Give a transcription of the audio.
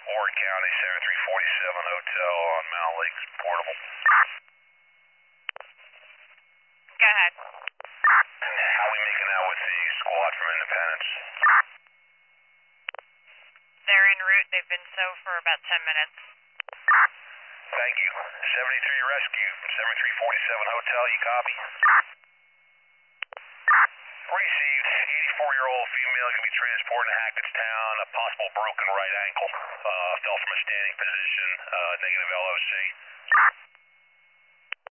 Ward County, 7347 Hotel on Mount Lakes Portable. Go ahead. How we making out with the squad from Independence? They're en route. They've been so for about 10 minutes. Thank you. 73 Rescue from 7347 Hotel, you copy? Received. 84-year-old female going to be transported to Hackettstown. A possible broken right ankle. Fell from a standing position. Negative LOC.